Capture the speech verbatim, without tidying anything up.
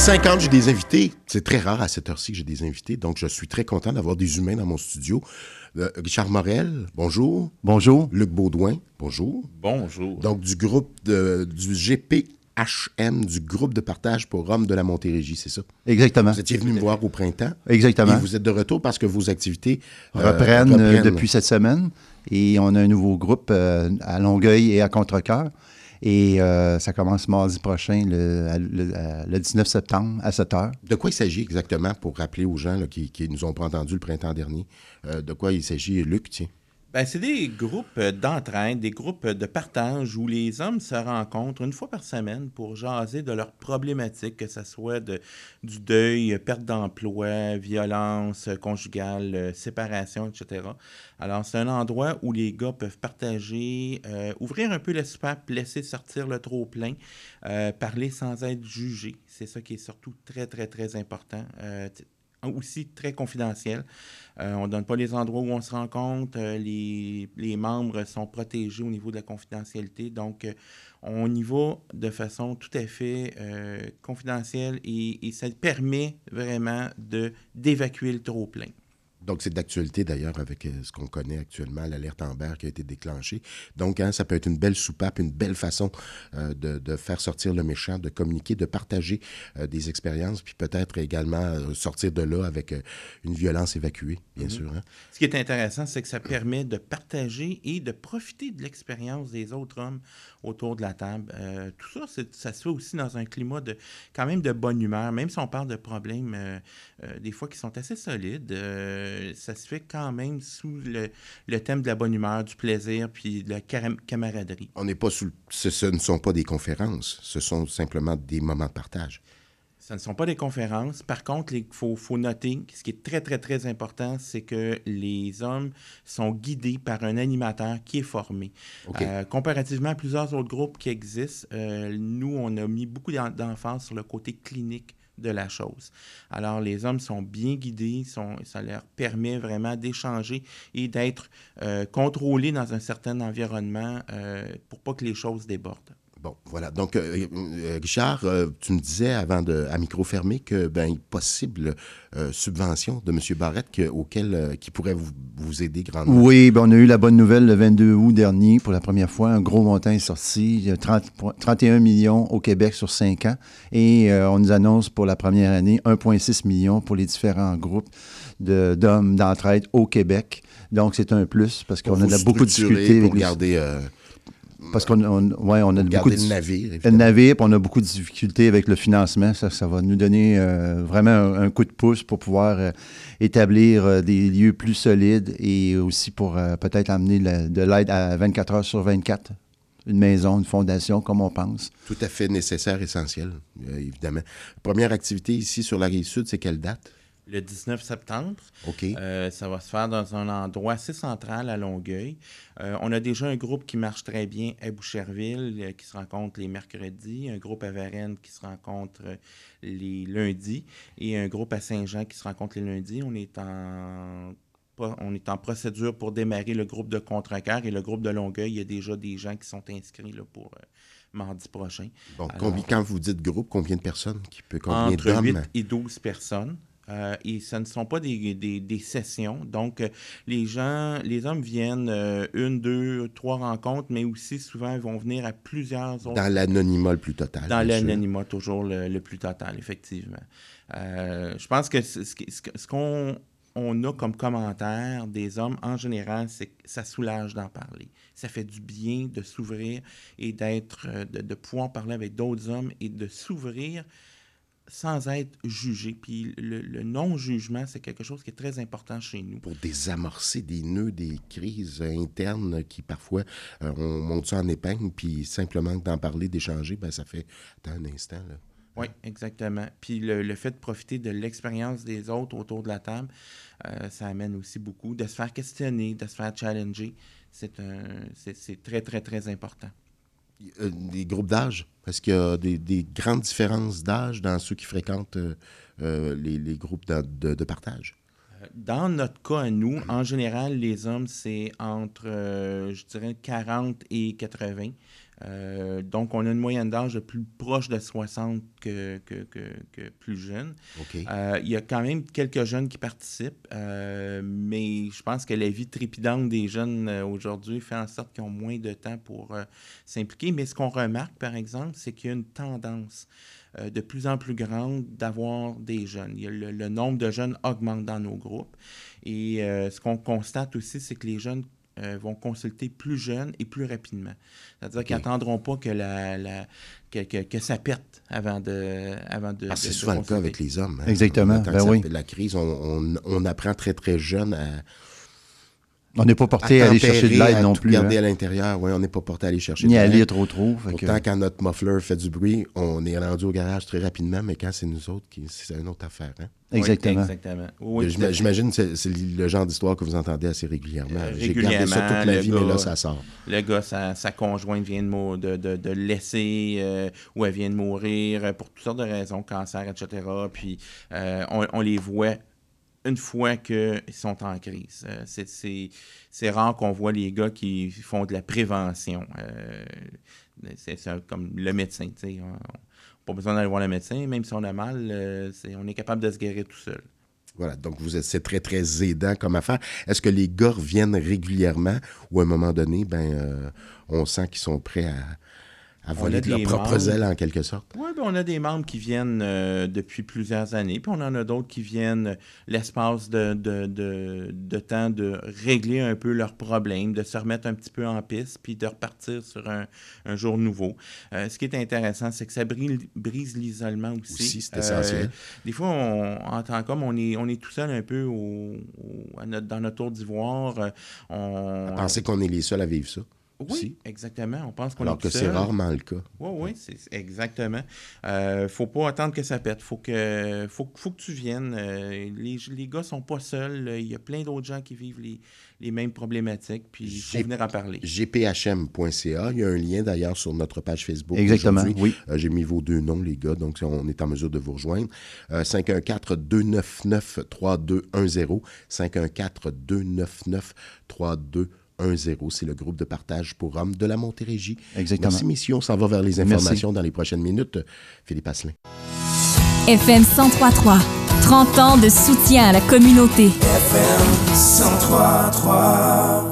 cinquante, j'ai des invités. C'est très rare à cette heure-ci que j'ai des invités, donc je suis très content d'avoir des humains dans mon studio. Euh, Richard Morel, bonjour. Bonjour. Luc Baudouin, bonjour. Bonjour. Donc, du groupe de, du G P H M, du groupe de partage pour hommes de la Montérégie, c'est ça? Exactement. Vous étiez venu me voir au printemps. Exactement. Et vous êtes de retour parce que vos activités euh, reprennent, reprennent depuis cette semaine. Et on a un nouveau groupe euh, à Longueuil et à Contrecoeur. Et euh, ça commence mardi prochain, le, le, le dix-neuf septembre, à sept heures. De quoi il s'agit exactement, pour rappeler aux gens là, qui ne nous ont pas entendus le printemps dernier, euh, de quoi il s'agit, Luc, tiens? Ben, c'est des groupes d'entraide, des groupes de partage où les hommes se rencontrent une fois par semaine pour jaser de leurs problématiques, que ce soit de, du deuil, perte d'emploi, violence conjugale, séparation, et cetera. Alors, c'est un endroit où les gars peuvent partager, euh, ouvrir un peu l'espace, laisser sortir le trop-plein, euh, parler sans être jugé. C'est ça qui est surtout très, très, très important. Euh, aussi très confidentiel. Euh, on ne donne pas les endroits où on se rencontre. Euh, les, les membres sont protégés au niveau de la confidentialité. Donc, euh, on y va de façon tout à fait euh, confidentielle et, et ça permet vraiment de, d'évacuer le trop-plein. Donc, c'est d'actualité, d'ailleurs, avec euh, ce qu'on connaît actuellement, l'alerte Amber qui a été déclenchée. Donc, hein, ça peut être une belle soupape, une belle façon euh, de, de faire sortir le méchant, de communiquer, de partager euh, des expériences, puis peut-être également euh, sortir de là avec euh, une violence évacuée, bien mm-hmm. sûr. Hein? Ce qui est intéressant, c'est que ça permet de partager et de profiter de l'expérience des autres hommes autour de la table. Euh, tout ça, c'est, ça se fait aussi dans un climat de quand même de bonne humeur, même si on parle de problèmes euh, euh, des fois qui sont assez solides. Euh, ça se fait quand même sous le, le thème de la bonne humeur, du plaisir, puis de la caram- camaraderie. On n'est pas sous... Ce, ce ne sont pas des conférences, ce sont simplement des moments de partage. Ce ne sont pas des conférences. Par contre, il faut, faut noter, ce qui est très, très, très important, c'est que les hommes sont guidés par un animateur qui est formé. Okay. Euh, comparativement à plusieurs autres groupes qui existent, euh, nous, on a mis beaucoup d'emphase sur le côté clinique de la chose. Alors, les hommes sont bien guidés, sont, ça leur permet vraiment d'échanger et d'être euh, contrôlés dans un certain environnement euh, pour pas que les choses débordent. Bon, voilà. Donc, euh, euh, Richard, euh, tu me disais avant de, à micro fermé que, ben, possible euh, subvention de M. Barrette que, auquel, euh, qui pourrait vous, vous aider grandement. Oui, ben, on a eu la bonne nouvelle le vingt-deux août dernier. Pour la première fois, un gros montant est sorti. Il y a trente, trente et un millions au Québec sur cinq ans. Et euh, on nous annonce pour la première année un virgule six million pour les différents groupes de, d'hommes d'entraide au Québec. Donc, c'est un plus parce qu'on a beaucoup de difficultés. Pour garder... Euh... Parce qu'on on, ouais, on a beaucoup de le navire, le navire, puis on a beaucoup de difficultés avec le financement. Ça, ça va nous donner euh, vraiment un, un coup de pouce pour pouvoir euh, établir euh, des lieux plus solides et aussi pour euh, peut-être amener la, de l'aide à vingt-quatre heures sur vingt-quatre. Une maison, une fondation, comme on pense. Tout à fait nécessaire, essentiel, euh, évidemment. Première activité ici sur la Rive-Sud, c'est quelle date? Le dix-neuf septembre. OK. Euh, ça va se faire dans un endroit assez central à Longueuil. Euh, on a déjà un groupe qui marche très bien à Boucherville, euh, qui se rencontre les mercredis, un groupe à Varennes qui se rencontre les lundis et un groupe à Saint-Jean qui se rencontre les lundis. On est en... On est en procédure pour démarrer le groupe de Contrecoeur et le groupe de Longueuil. Il y a déjà des gens qui sont inscrits là, pour euh, mardi prochain. Bon, alors, combien, quand vous dites groupe, combien de personnes? Qui peut, combien entre d'hommes? huit et douze personnes. Euh, et ce ne sont pas des, des, des sessions. Donc, euh, les gens, les hommes viennent euh, une, deux, trois rencontres, mais aussi souvent, ils vont venir à plusieurs autres. Dans l'anonymat le plus total. Dans l'anonymat, toujours le, le plus total, effectivement. Euh, je pense que ce, ce, ce qu'on on a comme commentaire des hommes, en général, c'est que ça soulage d'en parler. Ça fait du bien de s'ouvrir et d'être, de, de pouvoir parler avec d'autres hommes et de s'ouvrir sans être jugé. Puis le, le non-jugement, c'est quelque chose qui est très important chez nous. Pour désamorcer des nœuds, des crises internes qui parfois, euh, on monte ça en épingle, puis simplement d'en parler, d'échanger, ben ça fait un instant, là. Oui, exactement. Puis le, le fait de profiter de l'expérience des autres autour de la table, euh, ça amène aussi beaucoup. De se faire questionner, de se faire challenger, c'est, un, c'est, c'est très, très, très important. Euh, des groupes d'âge? Est-ce qu'il y a des, des grandes différences d'âge dans ceux qui fréquentent euh, euh, les, les groupes de, de, de partage? Dans notre cas à nous, en général, les hommes, c'est entre, euh, je dirais, quarante et quatre-vingts. Euh, donc, on a une moyenne d'âge de plus proche de soixante que, que, que, que plus jeune. OK. Euh, il y a quand même quelques jeunes qui participent, euh, mais je pense que la vie trépidante des jeunes euh, aujourd'hui fait en sorte qu'ils ont moins de temps pour euh, s'impliquer. Mais ce qu'on remarque, par exemple, c'est qu'il y a une tendance euh, de plus en plus grande d'avoir des jeunes. Il y a le, le nombre de jeunes augmente dans nos groupes. Et euh, ce qu'on constate aussi, c'est que les jeunes Euh, vont consulter plus jeunes et plus rapidement. C'est-à-dire okay. qu'ils n'attendront pas que, la, la, que, que, que ça pète avant de avant de, ah, c'est de, souvent de le cas avec les hommes. Hein? Exactement. Ben ça, oui. La crise, on, on, on apprend très, très jeune à... On n'est pas porté à, à aller chercher de l'aide non plus. Garder hein? à l'intérieur, oui, on n'est pas porté à aller chercher Ni de l'aide. Ni à lire trop trop. Pourtant, que... quand notre muffler fait du bruit, on est rendu au garage très rapidement, mais quand c'est nous autres, qui, c'est une autre affaire. Hein? Exactement. Oui, exactement. Oui, j'imagine que c'est, c'est le genre d'histoire que vous entendez assez régulièrement. Euh, J'ai gardé ça toute ma vie, gars, mais là, ça sort. Le gars, sa, sa conjointe vient de, mou- de, de, de laisser euh, ou elle vient de mourir euh, pour toutes sortes de raisons, cancer, et cetera. Puis, euh, on, on les voit une fois qu'ils sont en crise. Euh, c'est, c'est, c'est rare qu'on voit les gars qui font de la prévention. Euh, c'est, c'est comme le médecin, tu sais. On n'a pas besoin d'aller voir le médecin. Même si on a mal, euh, c'est, on est capable de se guérir tout seul. Voilà, donc vous êtes, c'est très, très aidant comme affaire. Est-ce que les gars reviennent régulièrement ou à un moment donné, ben, euh, on sent qu'ils sont prêts à... à voler de leurs propres ailes, en quelque sorte? Oui, ben on a des membres qui viennent euh, depuis plusieurs années, puis on en a d'autres qui viennent l'espace de, de, de, de temps de régler un peu leurs problèmes, de se remettre un petit peu en piste, puis de repartir sur un, un jour nouveau. Euh, ce qui est intéressant, c'est que ça brise, brise l'isolement aussi. Aussi, c'est essentiel. Euh, des fois, on, en tant qu'homme, on est, on est tout seul un peu au, au, à notre, dans notre tour d'ivoire. On, à penser qu'on est les seuls à vivre ça. Oui, aussi. Exactement. On pense qu'on Alors est que seul. c'est rarement le cas. Oui, oui, c'est exactement. Euh, faut pas attendre que ça pète. Faut que, faut, faut que tu viennes. Euh, les, les gars sont pas seuls. Il y a plein d'autres gens qui vivent les, les mêmes problématiques. Puis il faut venir en parler. G P H M point C A. Il y a un lien d'ailleurs sur notre page Facebook. Exactement. Oui. Euh, j'ai mis vos deux noms, les gars. Donc, on est en mesure de vous rejoindre. Euh, cinq un quatre, deux neuf neuf, trois deux un zéro. cinq un quatre, deux neuf neuf, trois deux un zéro. C'est le groupe de partage pour hommes de la Montérégie. Exactement. Merci, messieurs. On s'en va vers les informations Merci. Dans les prochaines minutes. Philippe Asselin. F M cent trois trois. trente ans de soutien à la communauté. F M cent trois trois.